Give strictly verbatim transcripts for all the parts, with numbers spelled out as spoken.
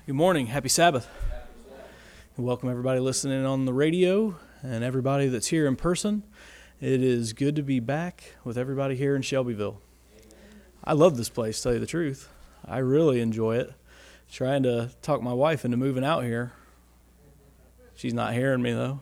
Good morning. Happy Sabbath. And welcome everybody listening on the radio and everybody that's here in person. It is good to be back with everybody here in Shelbyville. I love this place, to tell you the truth. I really enjoy it. Trying to talk my wife into moving out here. She's not hearing me, though.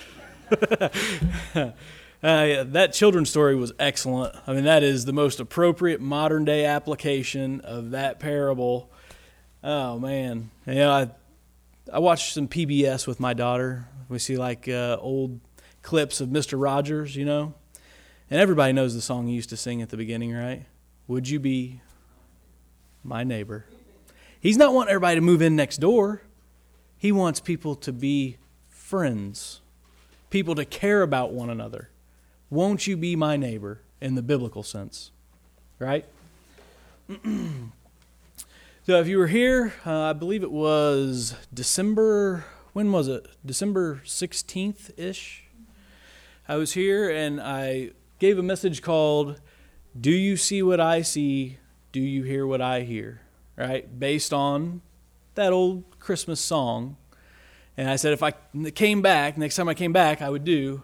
uh, yeah, that children's story was excellent. I mean, that is the most appropriate modern-day application of that parable. Oh, man. You know, I, I watched some P B S with my daughter. We see, like, uh, old clips of Mister Rogers, you know. And everybody knows the song he used to sing at the beginning, right? Would you be my neighbor? He's not wanting everybody to move in next door. He wants people to be friends, people to care about one another. Won't you be my neighbor in the biblical sense, right? So if you were here, uh, I believe it was December, when was it? December sixteenth-ish. I was here and I gave a message called, Do You See What I See? Do You Hear What I Hear? Right? Based on that old Christmas song. And I said if I came back, next time I came back, I would do,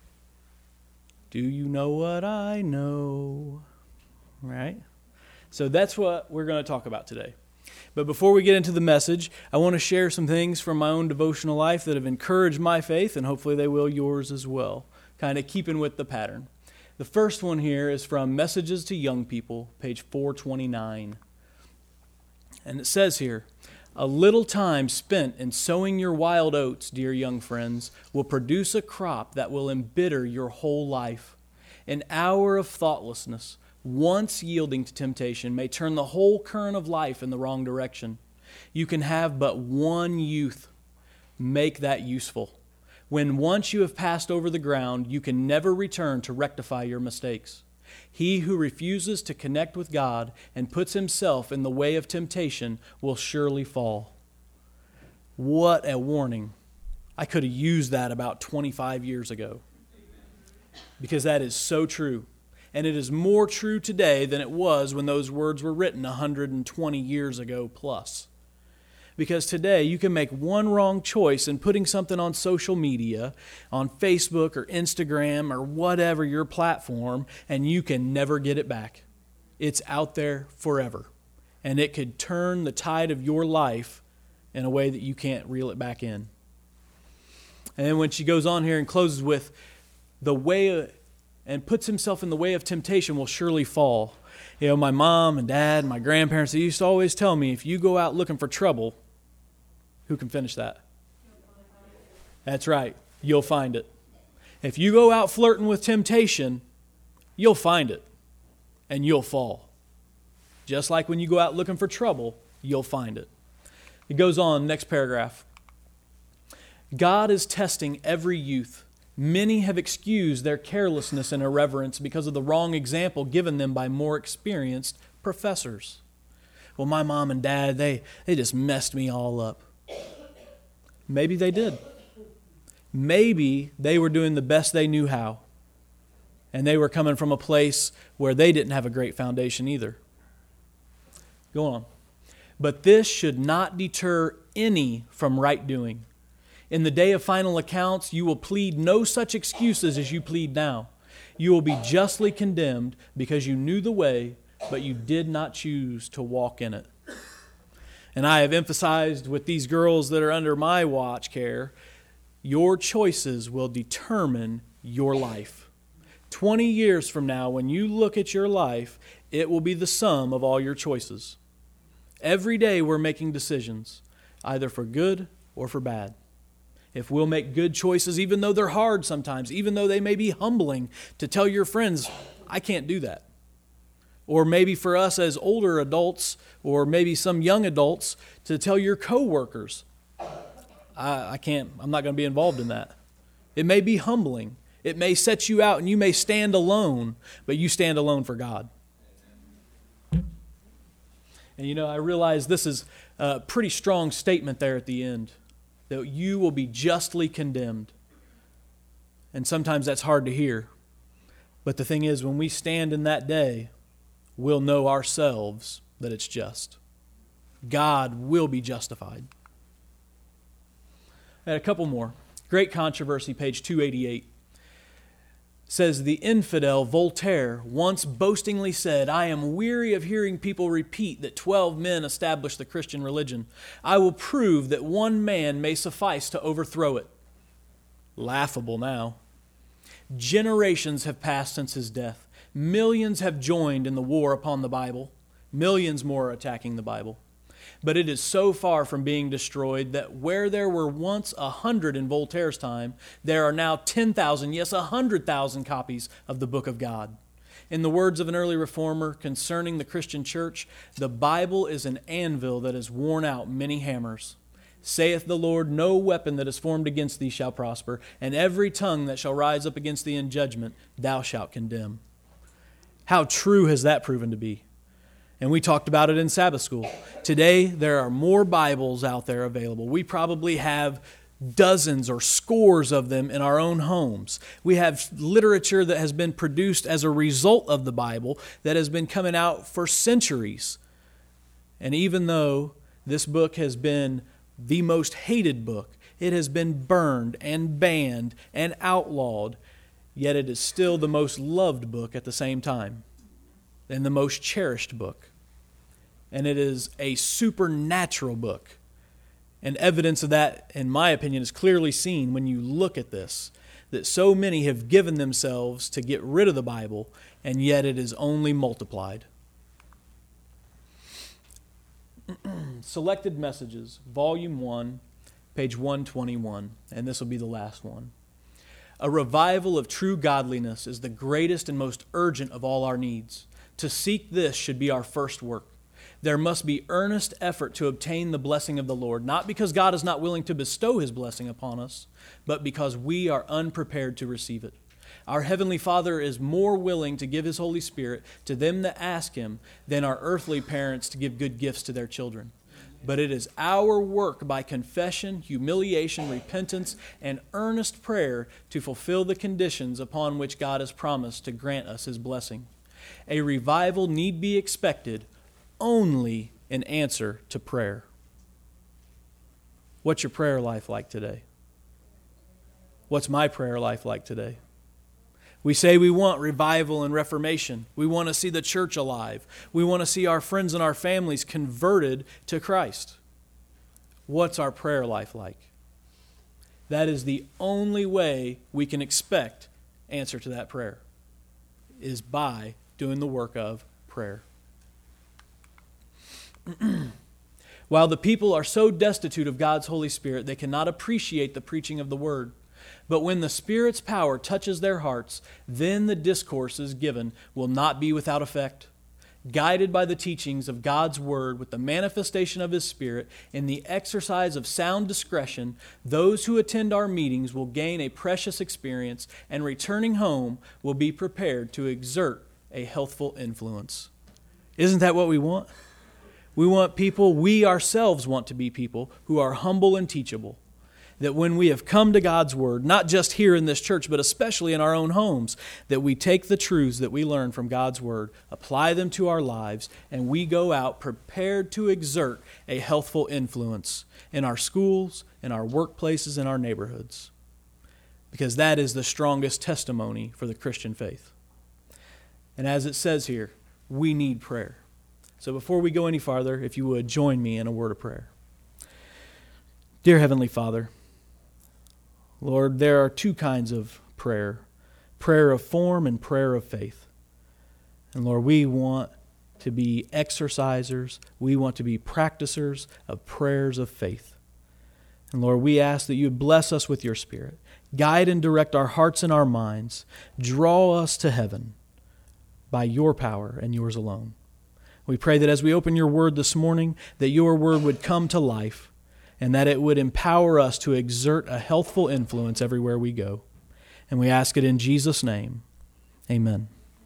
Do you know what I know? Right? So that's what we're going to talk about today. But before we get into the message, I want to share some things from my own devotional life that have encouraged my faith, and hopefully they will yours as well, kind of keeping with the pattern. The first one here is from Messages to Young People, page four twenty-nine. And it says here, A little time spent in sowing your wild oats, dear young friends, will produce a crop that will embitter your whole life. An hour of thoughtlessness, once yielding to temptation, may turn the whole current of life in the wrong direction. You can have but one youth. Make that useful. When once you have passed over the ground, you can never return to rectify your mistakes. He who refuses to connect with God and puts himself in the way of temptation will surely fall. What a warning. I could have used that about twenty-five years ago. Because that is so true. And it is more true today than it was when those words were written one hundred twenty years ago plus. Because today you can make one wrong choice in putting something on social media, on Facebook or Instagram or whatever your platform, and you can never get it back. It's out there forever. And it could turn the tide of your life in a way that you can't reel it back in. And then when she goes on here and closes with, the way and puts himself in the way of temptation will surely fall. You know, my mom and dad and my grandparents, they used to always tell me, if you go out looking for trouble, who can finish that? That's right. You'll find it. If you go out flirting with temptation, you'll find it. And you'll fall. Just like when you go out looking for trouble, you'll find it. It goes on, next paragraph. God is testing every youth. Many have excused their carelessness and irreverence because of the wrong example given them by more experienced professors. Well, my mom and dad, they, they just messed me all up. Maybe they did. Maybe they were doing the best they knew how. And they were coming from a place where they didn't have a great foundation either. Go on. But this should not deter any from right doing. In the day of final accounts, you will plead no such excuses as you plead now. You will be justly condemned because you knew the way, but you did not choose to walk in it. And I have emphasized with these girls that are under my watch care, your choices will determine your life. twenty years from now, when you look at your life, it will be the sum of all your choices. Every day we're making decisions, either for good or for bad. If we'll make good choices, even though they're hard sometimes, even though they may be humbling, to tell your friends, I can't do that. Or maybe for us as older adults, or maybe some young adults, to tell your coworkers, I, I can't, I'm not going to be involved in that. It may be humbling. It may set you out and you may stand alone, but you stand alone for God. And you know, I realize this is a pretty strong statement there at the end. That you will be justly condemned. And sometimes that's hard to hear. But the thing is, when we stand in that day, we'll know ourselves that it's just. God will be justified. And a couple more. Great Controversy, page two eighty-eight. Says, the infidel Voltaire once boastingly said, I am weary of hearing people repeat that twelve men established the Christian religion. I will prove that one man may suffice to overthrow it. Laughable now. Generations have passed since his death. Millions have joined in the war upon the Bible. Millions more are attacking the Bible. But it is so far from being destroyed that where there were once a hundred in Voltaire's time, there are now ten thousand, yes, a hundred thousand copies of the Book of God. In the words of an early reformer concerning the Christian church, the Bible is an anvil that has worn out many hammers. Saith the Lord, no weapon that is formed against thee shall prosper, and every tongue that shall rise up against thee in judgment thou shalt condemn. How true has that proven to be? And we talked about it in Sabbath school. Today, there are more Bibles out there available. We probably have dozens or scores of them in our own homes. We have literature that has been produced as a result of the Bible that has been coming out for centuries. And even though this book has been the most hated book, it has been burned and banned and outlawed, yet it is still the most loved book at the same time and the most cherished book. And it is a supernatural book. And evidence of that, in my opinion, is clearly seen when you look at this, that so many have given themselves to get rid of the Bible, and yet it is only multiplied. Selected Messages, Volume one, page one twenty-one, and this will be the last one. A revival of true godliness is the greatest and most urgent of all our needs. To seek this should be our first work. There must be earnest effort to obtain the blessing of the Lord, not because God is not willing to bestow His blessing upon us, but because we are unprepared to receive it. Our Heavenly Father is more willing to give His Holy Spirit to them that ask Him than our earthly parents to give good gifts to their children. But it is our work by confession, humiliation, repentance, and earnest prayer to fulfill the conditions upon which God has promised to grant us His blessing. A revival need be expected only in answer to prayer. What's your prayer life like today? What's my prayer life like today? We say we want revival and reformation. We want to see the church alive. We want to see our friends and our families converted to Christ. What's our prayer life like? That is the only way we can expect answer to that prayer, is by doing the work of prayer. While the people are so destitute of God's Holy Spirit, they cannot appreciate the preaching of the Word. But when the Spirit's power touches their hearts, then the discourses given will not be without effect. Guided by the teachings of God's Word with the manifestation of His Spirit in the exercise of sound discretion, those who attend our meetings will gain a precious experience, and returning home will be prepared to exert a healthful influence. Isn't that what we want? We want people, we ourselves want to be people who are humble and teachable. That when we have come to God's Word, not just here in this church, but especially in our own homes, that we take the truths that we learn from God's Word, apply them to our lives, and we go out prepared to exert a healthful influence in our schools, in our workplaces, in our neighborhoods. Because that is the strongest testimony for the Christian faith. And as it says here, we need prayer. So before we go any farther, if you would, join me in a word of prayer. Dear Heavenly Father, Lord, there are two kinds of prayer, prayer of form and prayer of faith. And Lord, we want to be exercisers, we want to be practicers of prayers of faith. And Lord, we ask that you would bless us with your Spirit, guide and direct our hearts and our minds, draw us to heaven by your power and yours alone. We pray that as we open your word this morning, that your word would come to life, and that it would empower us to exert a healthful influence everywhere we go. And we ask it in Jesus' name. Amen.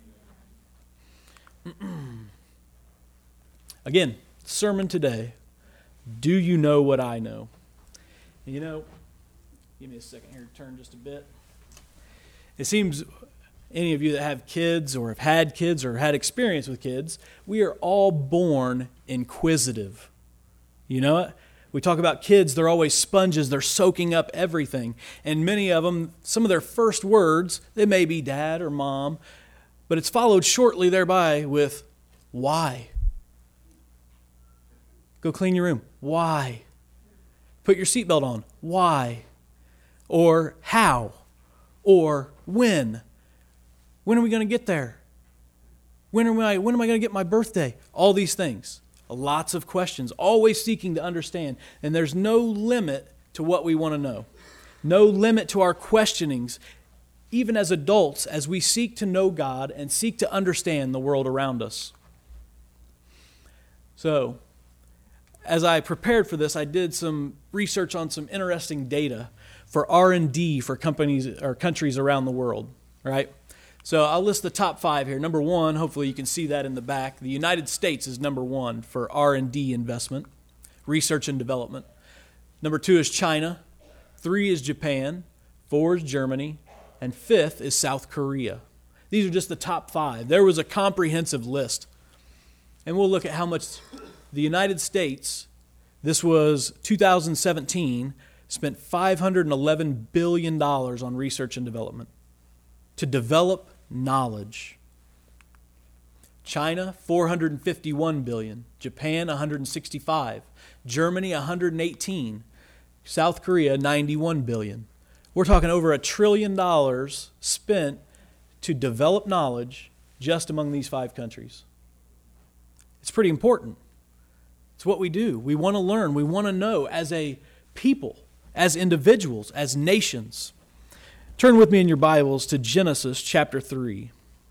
Again, sermon today, do you know what I know? You know, give me a second here to turn just a bit. It seems any of you that have kids or have had kids or had experience with kids, we are all born inquisitive. You know it? We talk about kids, they're always sponges, they're soaking up everything. And many of them, some of their first words, they may be dad or mom, but it's followed shortly thereby with why. Go clean your room. Why? Put your seatbelt on. Why? Or how? Or when? When are we going to get there? When am I, when am I going to get my birthday? All these things. Lots of questions, always seeking to understand. And there's no limit to what we want to know. No limit to our questionings, even as adults, as we seek to know God and seek to understand the world around us. So, as I prepared for this, I did some research on some interesting data for R and D for companies or countries around the world, right? So I'll list the top five here. Number one, hopefully you can see that in the back. The United States is number one for R and D investment, research and development. Number two is China. Three is Japan. Four is Germany. And fifth is South Korea. These are just the top five. There was a comprehensive list. And we'll look at how much the United States, this was two thousand seventeen, spent five hundred eleven billion dollars on research and development to develop knowledge. China, four hundred fifty-one billion dollars. Japan, one hundred sixty-five. Germany, one hundred eighteen. South Korea, ninety-one billion dollars. We're talking over a trillion dollars spent to develop knowledge just among these five countries. It's pretty important. It's what we do. We want to learn. We want to know as a people, as individuals, as nations. Turn with me in your Bibles to Genesis chapter three.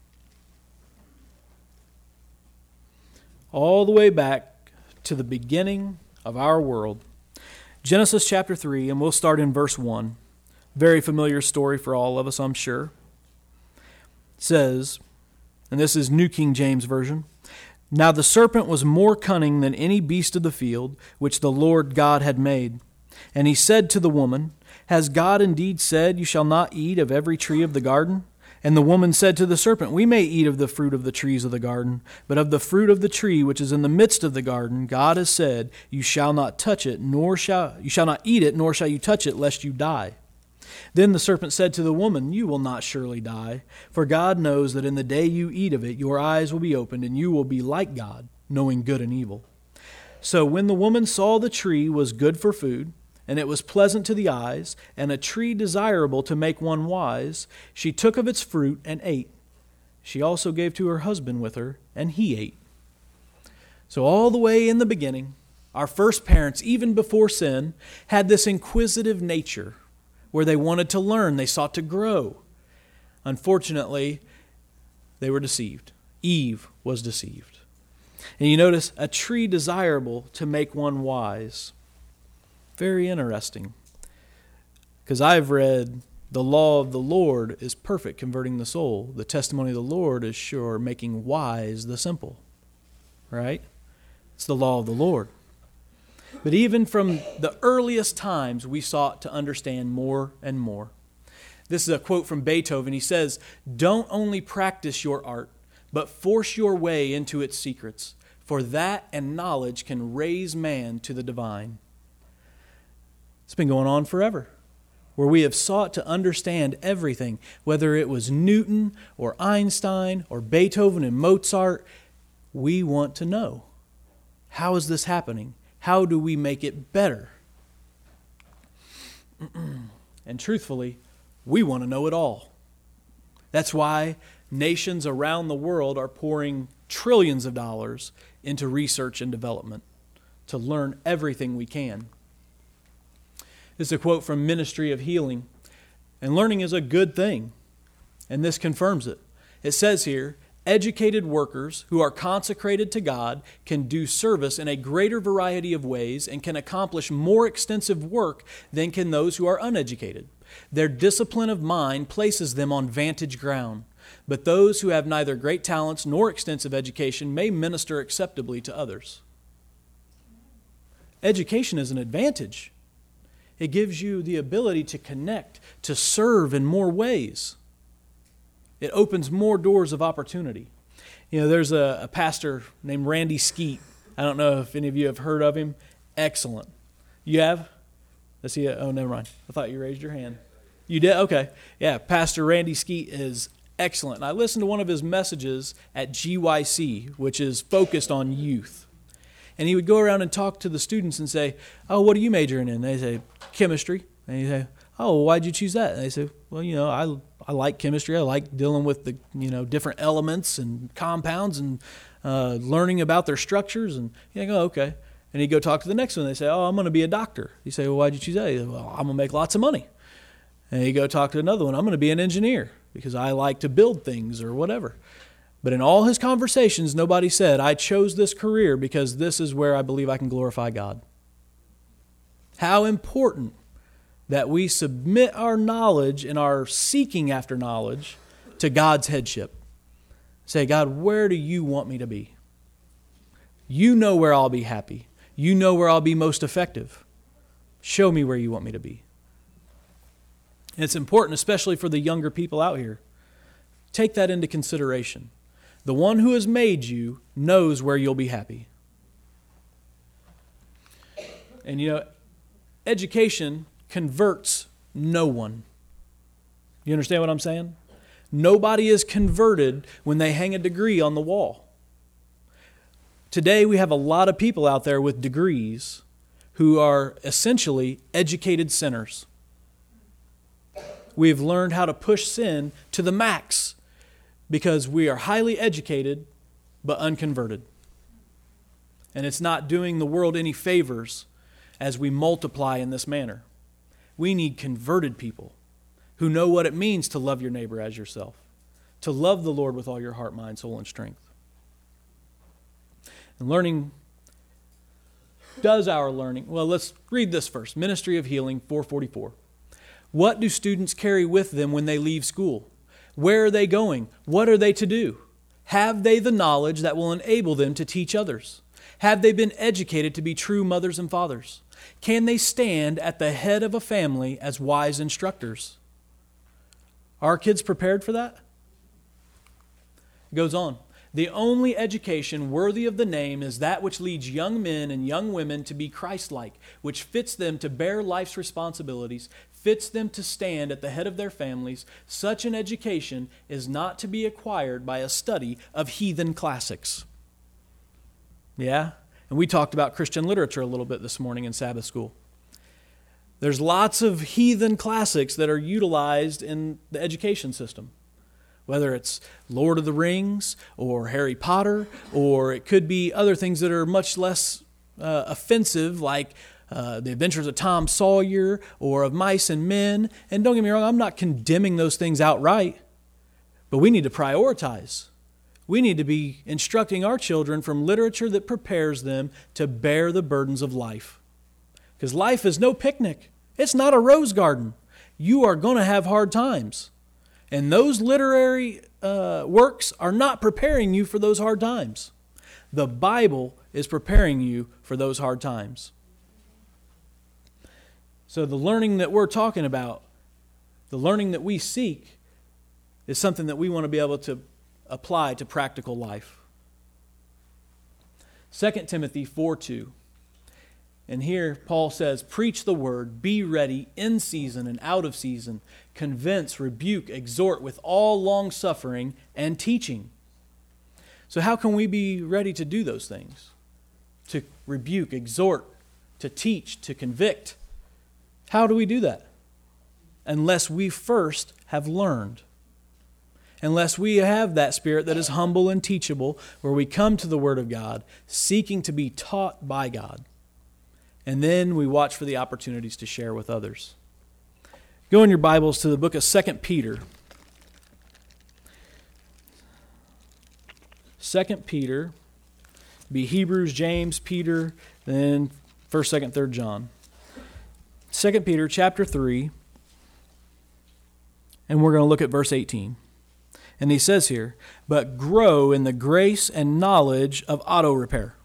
All the way back to the beginning of our world. Genesis chapter three, and we'll start in verse one. Very familiar story for all of us, I'm sure. It says, and this is New King James Version, "Now the serpent was more cunning than any beast of the field, which the Lord God had made. And he said to the woman, Has God indeed said, You shall not eat of every tree of the garden? And the woman said to the serpent, We may eat of the fruit of the trees of the garden, but of the fruit of the tree which is in the midst of the garden, God has said, You shall not touch it, nor shall you shall not eat it, nor shall you touch it, lest you die. Then the serpent said to the woman, You will not surely die, for God knows that in the day you eat of it, your eyes will be opened, and you will be like God, knowing good and evil. So when the woman saw the tree was good for food, and it was pleasant to the eyes, and a tree desirable to make one wise, she took of its fruit and ate. She also gave to her husband with her, and he ate." So all the way in the beginning, our first parents, even before sin, had this inquisitive nature where they wanted to learn, they sought to grow. Unfortunately, they were deceived. Eve was deceived. And you notice, a tree desirable to make one wise. Very interesting. Because I've read, the law of the Lord is perfect, converting the soul. The testimony of the Lord is sure, making wise the simple. Right? It's the law of the Lord. But even from the earliest times, we sought to understand more and more. This is a quote from Beethoven. He says, "Don't only practice your art, but force your way into its secrets, for that and knowledge can raise man to the divine." It's been going on forever, where we have sought to understand everything, whether it was Newton or Einstein or Beethoven and Mozart. We want to know, how is this happening? How do we make it better? And truthfully, we want to know it all. That's why nations around the world are pouring trillions of dollars into research and development to learn everything we can. This is a quote from Ministry of Healing. And learning is a good thing. And this confirms it. It says here, educated workers who are consecrated to God can do service in a greater variety of ways and can accomplish more extensive work than can those who are uneducated. Their discipline of mind places them on vantage ground. But those who have neither great talents nor extensive education may minister acceptably to others. Education is an advantage. It gives you the ability to connect, to serve in more ways. It opens more doors of opportunity. You know, there's a, a pastor named Randy Skeet. I don't know if any of you have heard of him. excellent. You have? Let's see. Oh, never mind. I thought you raised your hand. You did? Okay. Yeah, Pastor Randy Skeet is excellent. And I listened to one of his messages at G Y C, which is focused on youth. And he would go around and talk to the students and say, oh, what are you majoring in? And they say, chemistry. And he say, oh, well, why'd you choose that? And they say, well, you know, I I like chemistry. I like dealing with the, you know, different elements and compounds and uh, learning about their structures. And you go, oh, okay. And he'd go talk to the next one. They say, oh, I'm going to be a doctor. You say, well, why'd you choose that? He say, well, I'm going to make lots of money. And you go talk to another one. I'm going to be an engineer because I like to build things or whatever. But in all his conversations, nobody said, I chose this career because this is where I believe I can glorify God. How important that we submit our knowledge and our seeking after knowledge to God's headship. Say, God, where do you want me to be? You know where I'll be happy. You know where I'll be most effective. Show me where you want me to be. And it's important, especially for the younger people out here. Take that into consideration. The one who has made you knows where you'll be happy. And you know, education converts no one. You understand what I'm saying? Nobody is converted when they hang a degree on the wall. Today we have a lot of people out there with degrees who are essentially educated sinners. We've learned how to push sin to the max because we are highly educated but unconverted. And it's not doing the world any favors as we multiply in this manner. We need converted people who know what it means to love your neighbor as yourself, to love the Lord with all your heart, mind, soul, and strength. And learning, does our learning, well, let's read this first. Ministry of Healing, four forty-four. What do students carry with them when they leave school? Where are they going? What are they to do? Have they the knowledge that will enable them to teach others? Have they been educated to be true mothers and fathers? Can they stand at the head of a family as wise instructors? Are our kids prepared for that? It goes on. The only education worthy of the name is that which leads young men and young women to be Christ-like, which fits them to bear life's responsibilities, fits them to stand at the head of their families. Such an education is not to be acquired by a study of heathen classics. Yeah? And we talked about Christian literature a little bit this morning in Sabbath school. There's lots of heathen classics that are utilized in the education system. Whether it's Lord of the Rings or Harry Potter, or it could be other things that are much less uh, offensive, like uh, The Adventures of Tom Sawyer or of Mice and Men. And don't get me wrong, I'm not condemning those things outright, but we need to prioritize. We need to be instructing our children from literature that prepares them to bear the burdens of life. Because life is no picnic. It's not a rose garden. You are going to have hard times. And those literary uh, works are not preparing you for those hard times. The Bible is preparing you for those hard times. So the learning that we're talking about, the learning that we seek, is something that we want to be able to apply to practical life. Second Timothy four two. And here Paul says, preach the word, be ready in season and out of season, convince, rebuke, exhort with all long suffering and teaching. So how can we be ready to do those things? To rebuke, exhort, to teach, to convict. How do we do that? Unless we first have learned. Unless we have that spirit that is humble and teachable, where we come to the Word of God, seeking to be taught by God. And then we watch for the opportunities to share with others. Go in your Bibles to the book of Second Peter. Second Peter, be Hebrews, James, Peter, then First, Second, Third John. Second Peter chapter three, and we're going to look at verse eighteen. And he says here, but grow in the grace and knowledge of auto repair.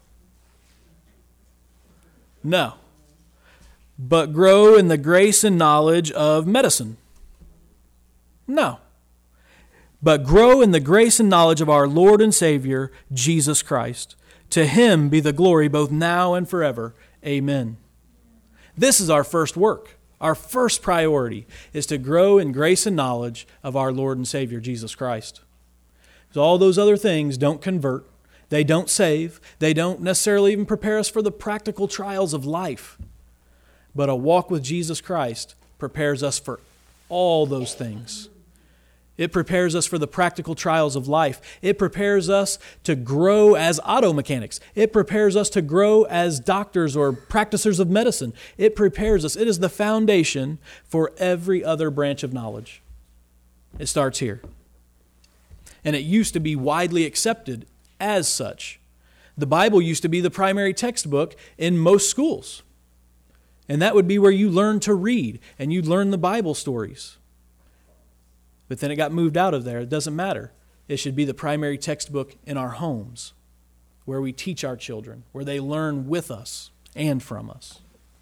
No. But grow in the grace and knowledge of medicine. No. But grow in the grace and knowledge of our Lord and Savior, Jesus Christ. To Him be the glory both now and forever. Amen. This is our first work. Our first priority is to grow in grace and knowledge of our Lord and Savior, Jesus Christ. So all those other things don't convert. They don't save. They don't necessarily even prepare us for the practical trials of life. But a walk with Jesus Christ prepares us for all those things. It prepares us for the practical trials of life. It prepares us to grow as auto mechanics. It prepares us to grow as doctors or practitioners of medicine. It prepares us. It is the foundation for every other branch of knowledge. It starts here. And it used to be widely accepted as such. The Bible used to be the primary textbook in most schools. And that would be where you learn to read and you learn the Bible stories. But then it got moved out of there. It doesn't matter. It should be the primary textbook in our homes, where we teach our children, where they learn with us and from us.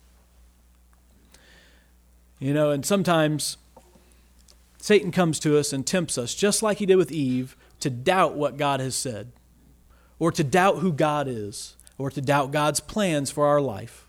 You know, and sometimes Satan comes to us and tempts us, just like he did with Eve, to doubt what God has said, or to doubt who God is, or to doubt God's plans for our life.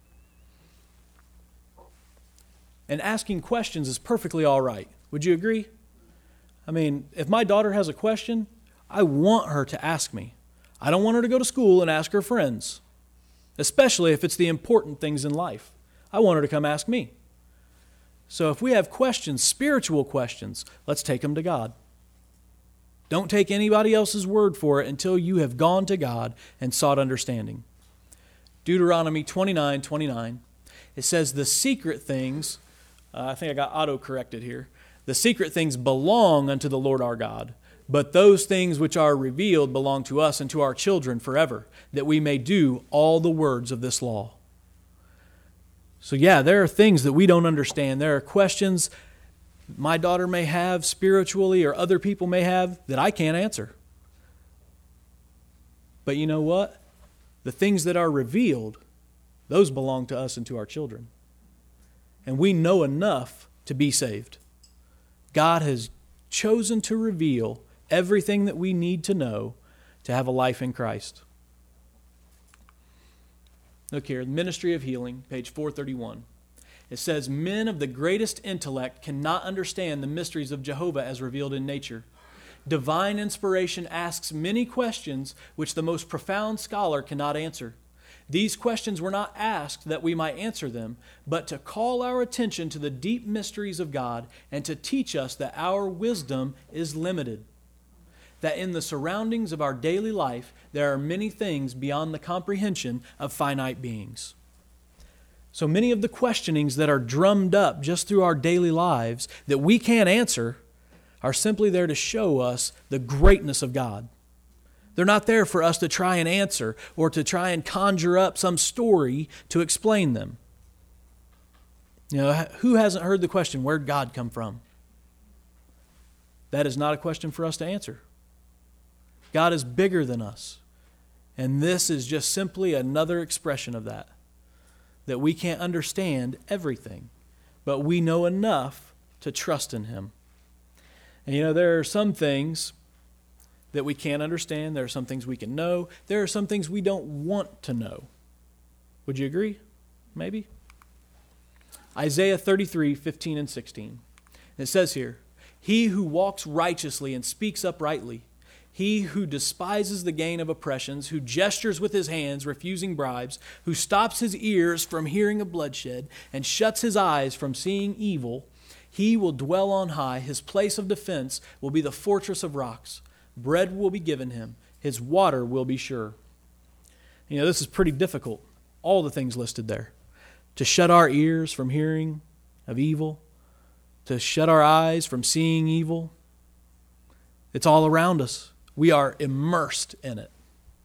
And asking questions is perfectly all right. Would you agree? I mean, if my daughter has a question, I want her to ask me. I don't want her to go to school and ask her friends, especially if it's the important things in life. I want her to come ask me. So if we have questions, spiritual questions, let's take them to God. Don't take anybody else's word for it until you have gone to God and sought understanding. Deuteronomy twenty-nine twenty-nine, it says the secret things, uh, I think I got auto-corrected here, the secret things belong unto the Lord our God, but those things which are revealed belong to us and to our children forever, that we may do all the words of this law. So yeah, there are things that we don't understand. There are questions my daughter may have spiritually or other people may have that I can't answer. But you know what? The things that are revealed, those belong to us and to our children. And we know enough to be saved. God has chosen to reveal everything that we need to know to have a life in Christ. Look here, Ministry of Healing, page four thirty-one. It says, men of the greatest intellect cannot understand the mysteries of Jehovah as revealed in nature. Divine inspiration asks many questions which the most profound scholar cannot answer. These questions were not asked that we might answer them, but to call our attention to the deep mysteries of God and to teach us that our wisdom is limited. That in the surroundings of our daily life, there are many things beyond the comprehension of finite beings. So many of the questionings that are drummed up just through our daily lives that we can't answer are simply there to show us the greatness of God. They're not there for us to try and answer or to try and conjure up some story to explain them. You know, who hasn't heard the question, where'd God come from? That is not a question for us to answer. God is bigger than us. And this is just simply another expression of that. That we can't understand everything, but we know enough to trust in Him. And you know, there are some things that we can't understand. There are some things we can know. There are some things we don't want to know. Would you agree? Maybe? Isaiah thirty-three, fifteen and sixteen. It says here, he who walks righteously and speaks uprightly, he who despises the gain of oppressions, who gestures with his hands, refusing bribes, who stops his ears from hearing of bloodshed and shuts his eyes from seeing evil, he will dwell on high. His place of defense will be the fortress of rocks. Bread will be given him. His water will be sure. You know, this is pretty difficult. All the things listed there. To shut our ears from hearing of evil. To shut our eyes from seeing evil. It's all around us. We are immersed in it.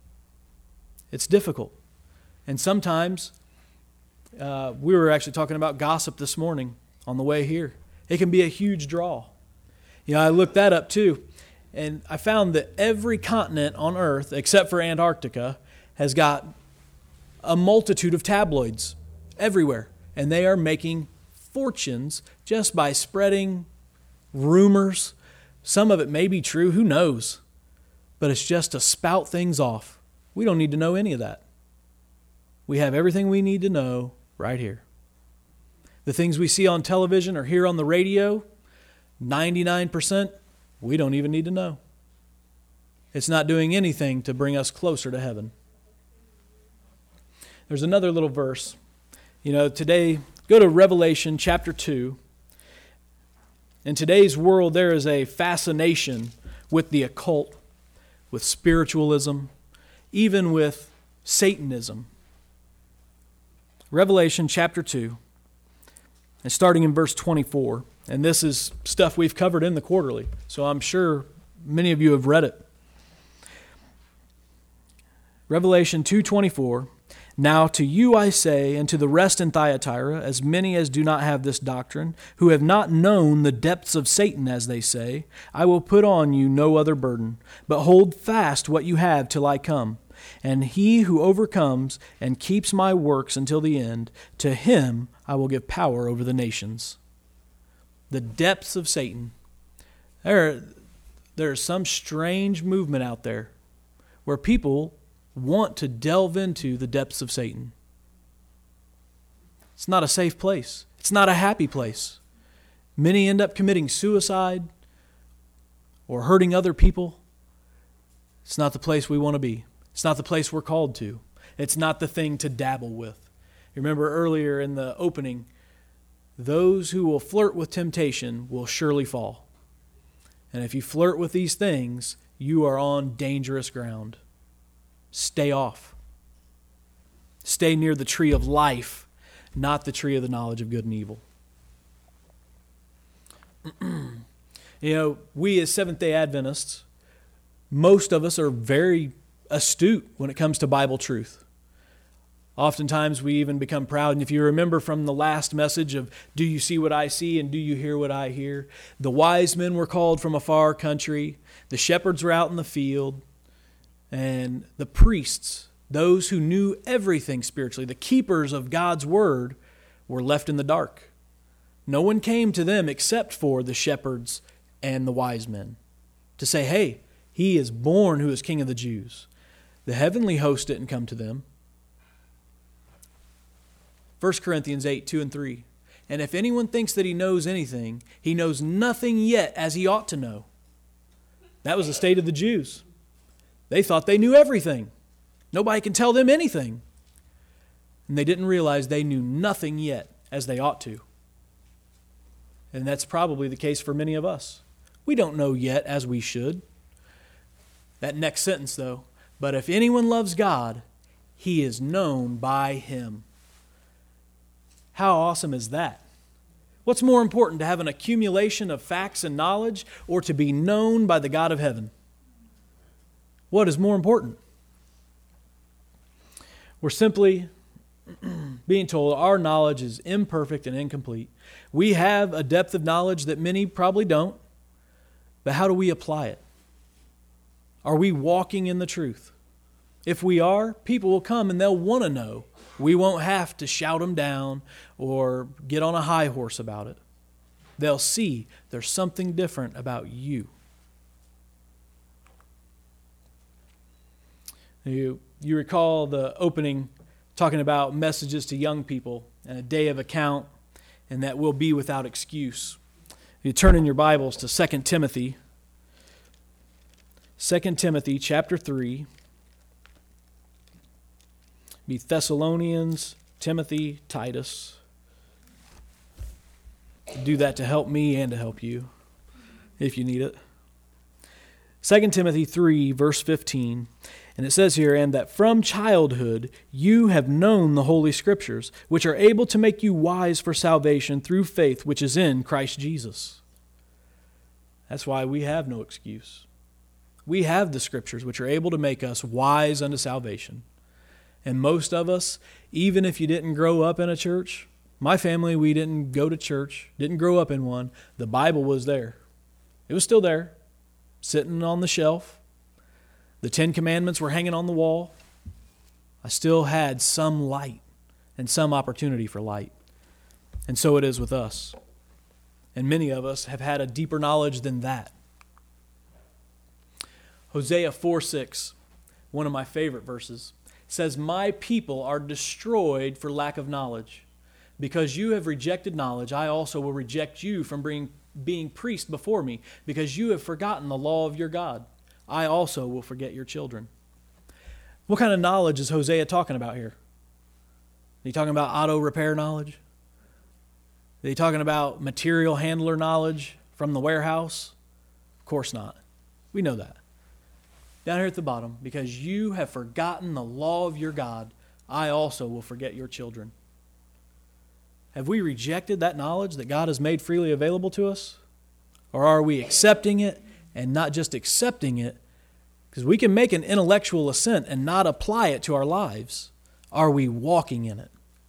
It's difficult. And sometimes, uh, we were actually talking about gossip this morning on the way here. It can be a huge draw. You know, I looked that up too. And I found that every continent on Earth, except for Antarctica, has got a multitude of tabloids everywhere. And they are making fortunes just by spreading rumors. Some of it may be true, who knows? But it's just to spout things off. We don't need to know any of that. We have everything we need to know right here. The things we see on television or hear on the radio, ninety-nine percent, we don't even need to know. It's not doing anything to bring us closer to heaven. There's another little verse. You know, today, go to Revelation chapter two. In today's world, there is a fascination with the occult, with spiritualism, even with Satanism. Revelation chapter two, and starting in verse twenty-four. And this is stuff we've covered in the quarterly, so I'm sure many of you have read it. Revelation two twenty-four. Now to you I say, and to the rest in Thyatira, as many as do not have this doctrine, who have not known the depths of Satan, as they say, I will put on you no other burden, but hold fast what you have till I come. And he who overcomes and keeps my works until the end, to him I will give power over the nations. The depths of Satan. There, there's some strange movement out there where people want to delve into the depths of Satan. It's not a safe place. It's not a happy place. Many end up committing suicide or hurting other people. It's not the place we want to be. It's not the place we're called to. It's not the thing to dabble with. Remember earlier in the opening, those who will flirt with temptation will surely fall. And if you flirt with these things, you are on dangerous ground. Stay off. Stay near the tree of life, not the tree of the knowledge of good and evil. You know, we as Seventh-day Adventists, most of us are very astute when it comes to Bible truth. Oftentimes we even become proud. And if you remember from the last message of, do you see what I see and do you hear what I hear? The wise men were called from a far country. The shepherds were out in the field. And the priests, those who knew everything spiritually, the keepers of God's word, were left in the dark. No one came to them except for the shepherds and the wise men to say, hey, he is born who is King of the Jews. The heavenly host didn't come to them. First Corinthians eight, two and three. And if anyone thinks that he knows anything, he knows nothing yet as he ought to know. That was the state of the Jews. They thought they knew everything. Nobody can tell them anything. And they didn't realize they knew nothing yet as they ought to. And that's probably the case for many of us. We don't know yet as we should. That next sentence though, but if anyone loves God, he is known by him. How awesome is that? What's more important, to have an accumulation of facts and knowledge or to be known by the God of heaven? What is more important? We're simply being told our knowledge is imperfect and incomplete. We have a depth of knowledge that many probably don't, but how do we apply it? Are we walking in the truth? If we are, people will come and they'll want to know. We won't have to shout them down or get on a high horse about it. They'll see there's something different about you. You, you recall the opening talking about messages to young people and a day of account, and that will be without excuse. You turn in your Bibles to Second Timothy. Second Timothy chapter three. Be Thessalonians, Timothy, Titus. Do that to help me and to help you if you need it. Second Timothy three, verse fifteen. And it says here, and that from childhood you have known the Holy Scriptures, which are able to make you wise for salvation through faith which is in Christ Jesus. That's why we have no excuse. We have the Scriptures which are able to make us wise unto salvation. And most of us, even if you didn't grow up in a church, my family, we didn't go to church, didn't grow up in one, the Bible was there. It was still there, sitting on the shelf. The Ten Commandments were hanging on the wall. I still had some light and some opportunity for light. And so it is with us. And many of us have had a deeper knowledge than that. Hosea four six, one of my favorite verses, says, "My people are destroyed for lack of knowledge. Because you have rejected knowledge, I also will reject you from being, being priest before me. Because you have forgotten the law of your God, I also will forget your children." What kind of knowledge is Hosea talking about here? Are you talking about auto repair knowledge? Are you talking about material handler knowledge from the warehouse? Of course not. We know that. Down here at the bottom, because you have forgotten the law of your God, I also will forget your children. Have we rejected that knowledge that God has made freely available to us? Or are we accepting it, and not just accepting it, because we can make an intellectual assent and not apply it to our lives? Are we walking in it?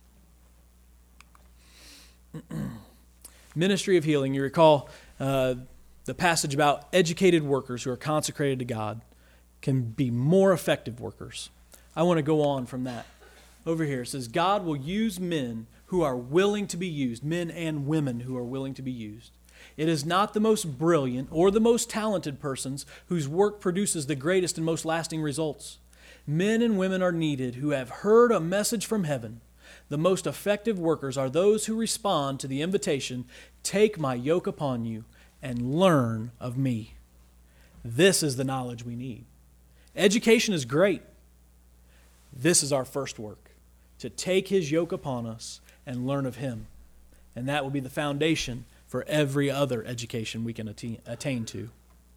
Ministry of healing. You recall uh, the passage about educated workers who are consecrated to God can be more effective workers. I want to go on from that. Over here it says, God will use men who are willing to be used, men and women who are willing to be used. It is not the most brilliant or the most talented persons whose work produces the greatest and most lasting results. Men and women are needed who have heard a message from heaven. The most effective workers are those who respond to the invitation, "Take my yoke upon you and learn of me." This is the knowledge we need. Education is great. This is our first work, to take His yoke upon us and learn of Him. And that will be the foundation for every other education we can attain, attain to.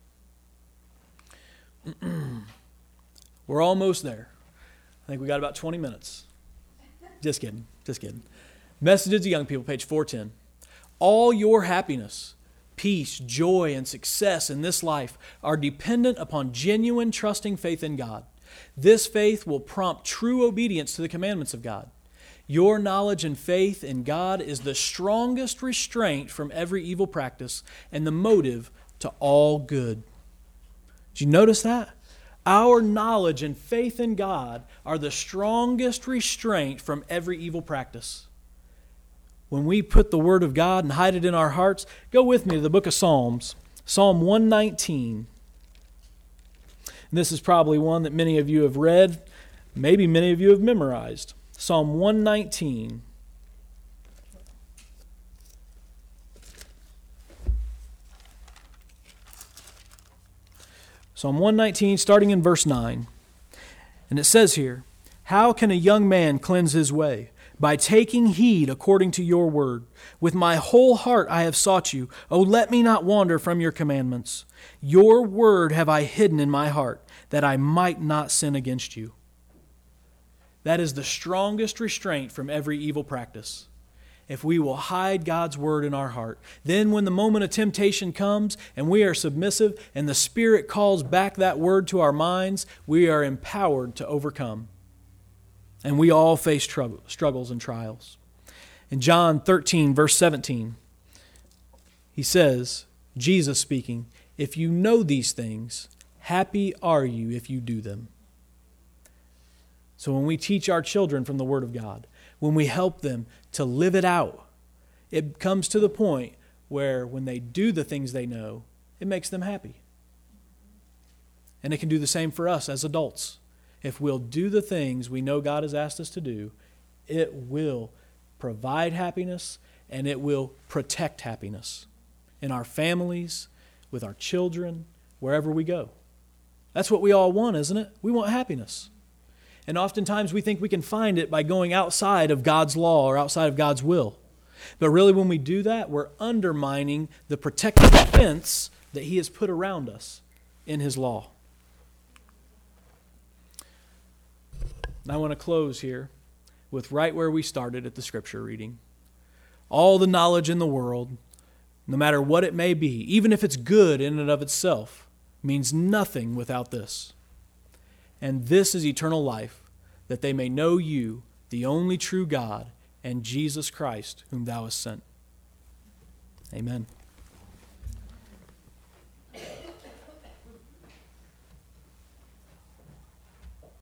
We're almost there. I think we got about twenty minutes. Just kidding, just kidding. Messages to Young People, page four ten. All your happiness, peace, joy, and success in this life are dependent upon genuine, trusting faith in God. This faith will prompt true obedience to the commandments of God. Your knowledge and faith in God is the strongest restraint from every evil practice and the motive to all good. Did you notice that? Our knowledge and faith in God are the strongest restraint from every evil practice. When we put the Word of God and hide it in our hearts, go with me to the book of Psalms, Psalm one nineteen. And this is probably one that many of you have read, maybe many of you have memorized. Psalm one nineteen. Psalm one nineteen, starting in verse nine. And it says here, "How can a young man cleanse his way? By taking heed according to your word. With my whole heart I have sought you. Oh, let me not wander from your commandments. Your word have I hidden in my heart, that I might not sin against you." That is the strongest restraint from every evil practice. If we will hide God's word in our heart, then when the moment of temptation comes and we are submissive and the Spirit calls back that word to our minds, we are empowered to overcome. And we all face trouble, struggles and trials. In John thirteen, verse seventeen, he says, Jesus speaking, "If you know these things, happy are you if you do them." So when we teach our children from the Word of God, when we help them to live it out, it comes to the point where when they do the things they know, it makes them happy. And it can do the same for us as adults. If we'll do the things we know God has asked us to do, it will provide happiness and it will protect happiness in our families, with our children, wherever we go. That's what we all want, isn't it? We want happiness. And oftentimes we think we can find it by going outside of God's law or outside of God's will. But really when we do that, we're undermining the protective fence that He has put around us in His law. And I want to close here with right where we started at the scripture reading. All the knowledge in the world, no matter what it may be, even if it's good in and of itself, means nothing without this. And this is eternal life, that they may know you, the only true God, and Jesus Christ, whom thou hast sent. Amen.